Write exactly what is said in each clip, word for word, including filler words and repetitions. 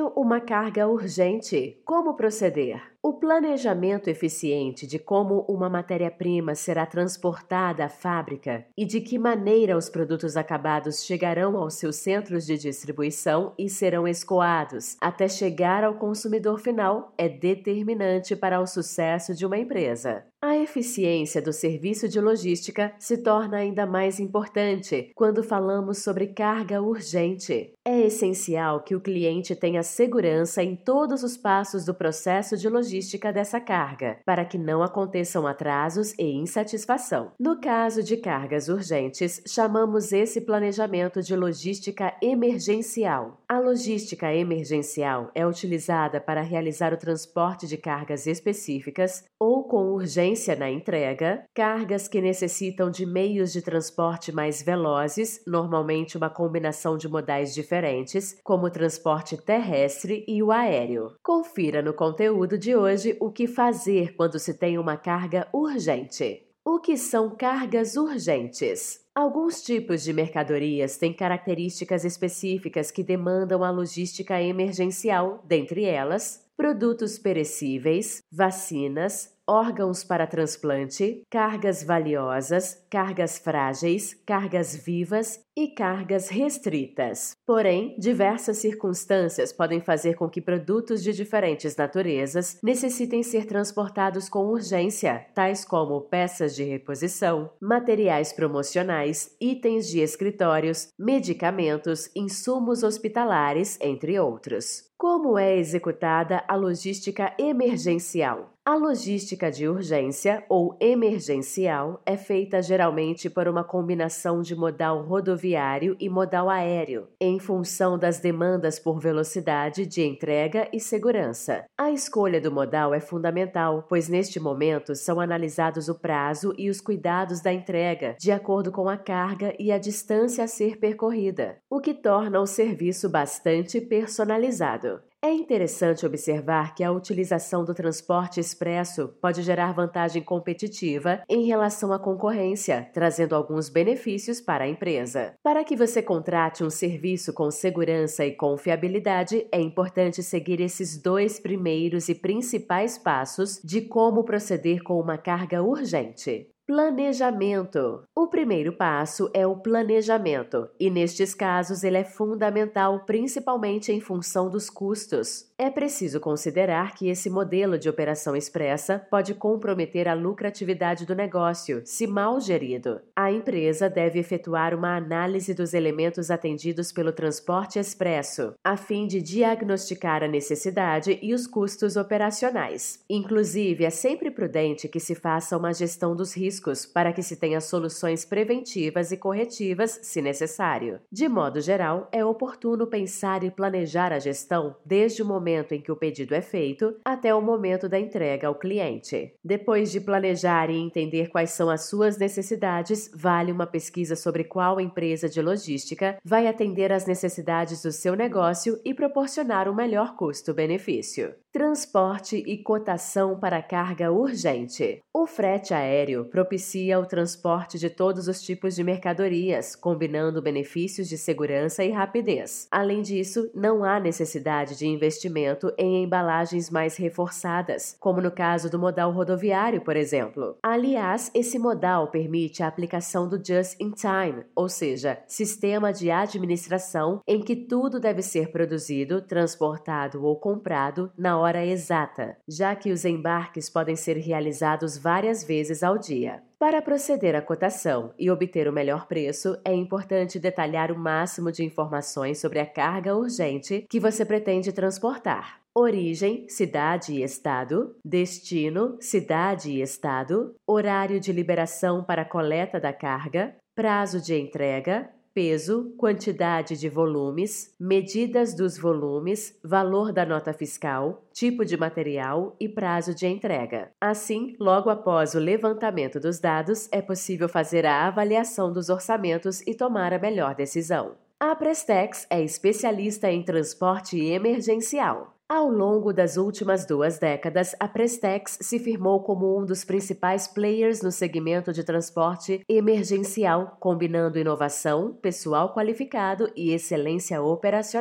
Tenho uma carga urgente. Como proceder? O planejamento eficiente de como uma matéria-prima será transportada à fábrica e de que maneira os produtos acabados chegarão aos seus centros de distribuição e serão escoados até chegar ao consumidor final é determinante para o sucesso de uma empresa. A eficiência do serviço de logística se torna ainda mais importante quando falamos sobre carga urgente. É essencial que o cliente tenha segurança em todos os passos do processo de logística dessa carga, para que não aconteçam atrasos e insatisfação. No caso de cargas urgentes, chamamos esse planejamento de logística emergencial. A logística emergencial é utilizada para realizar o transporte de cargas específicas ou com urgência na entrega, cargas que necessitam de meios de transporte mais velozes, normalmente uma combinação de modais diferentes, como o transporte terrestre e o aéreo. Confira no conteúdo de hoje o que fazer quando se tem uma carga urgente. O que são cargas urgentes? Alguns tipos de mercadorias têm características específicas que demandam a logística emergencial, dentre elas, produtos perecíveis, vacinas, órgãos para transplante, cargas valiosas, cargas frágeis, cargas vivas e cargas restritas. Porém, diversas circunstâncias podem fazer com que produtos de diferentes naturezas necessitem ser transportados com urgência, tais como peças de reposição, materiais promocionais, itens de escritórios, medicamentos, insumos hospitalares, entre outros. Como é executada a logística emergencial? A logística de urgência ou emergencial é feita geralmente por uma combinação de modal rodoviário e modal aéreo, em função das demandas por velocidade de entrega e segurança. A escolha do modal é fundamental, pois neste momento são analisados o prazo e os cuidados da entrega, de acordo com a carga e a distância a ser percorrida, o que torna o serviço bastante personalizado. É interessante observar que a utilização do transporte expresso pode gerar vantagem competitiva em relação à concorrência, trazendo alguns benefícios para a empresa. Para que você contrate um serviço com segurança e confiabilidade, é importante seguir esses dois primeiros e principais passos de como proceder com uma carga urgente. Planejamento. O primeiro passo é o planejamento, e nestes casos ele é fundamental principalmente em função dos custos. É preciso considerar que esse modelo de operação expressa pode comprometer a lucratividade do negócio, se mal gerido. A empresa deve efetuar uma análise dos elementos atendidos pelo transporte expresso, a fim de diagnosticar a necessidade e os custos operacionais. Inclusive, é sempre prudente que se faça uma gestão dos riscos para que se tenha soluções preventivas e corretivas, se necessário. De modo geral, é oportuno pensar e planejar a gestão desde o momento em que o pedido é feito até o momento da entrega ao cliente. Depois de planejar e entender quais são as suas necessidades, vale uma pesquisa sobre qual empresa de logística vai atender às necessidades do seu negócio e proporcionar um melhor custo-benefício. Transporte e cotação para carga urgente. O frete aéreo propicia o transporte de todos os tipos de mercadorias, combinando benefícios de segurança e rapidez. Além disso, não há necessidade de investimento em embalagens mais reforçadas, como no caso do modal rodoviário, por exemplo. Aliás, esse modal permite a aplicação do just-in-time, ou seja, sistema de administração em que tudo deve ser produzido, transportado ou comprado na hora exata, já que os embarques podem ser realizados várias vezes ao dia. Para proceder à cotação e obter o melhor preço, é importante detalhar o máximo de informações sobre a carga urgente que você pretende transportar. Origem, cidade e estado. Destino, cidade e estado. Horário de liberação para a coleta da carga. Prazo de entrega. Peso, quantidade de volumes, medidas dos volumes, valor da nota fiscal, tipo de material e prazo de entrega. Assim, logo após o levantamento dos dados, é possível fazer a avaliação dos orçamentos e tomar a melhor decisão. A Prestex é especialista em transporte emergencial. Ao longo das últimas duas décadas, a Prestex se firmou como um dos principais players no segmento de transporte emergencial, combinando inovação, pessoal qualificado e excelência operacional.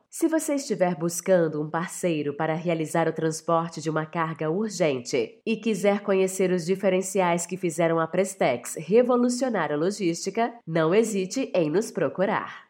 Se você estiver buscando um parceiro para realizar o transporte de uma carga urgente e quiser conhecer os diferenciais que fizeram a Prestex revolucionar a logística, não hesite em nos procurar.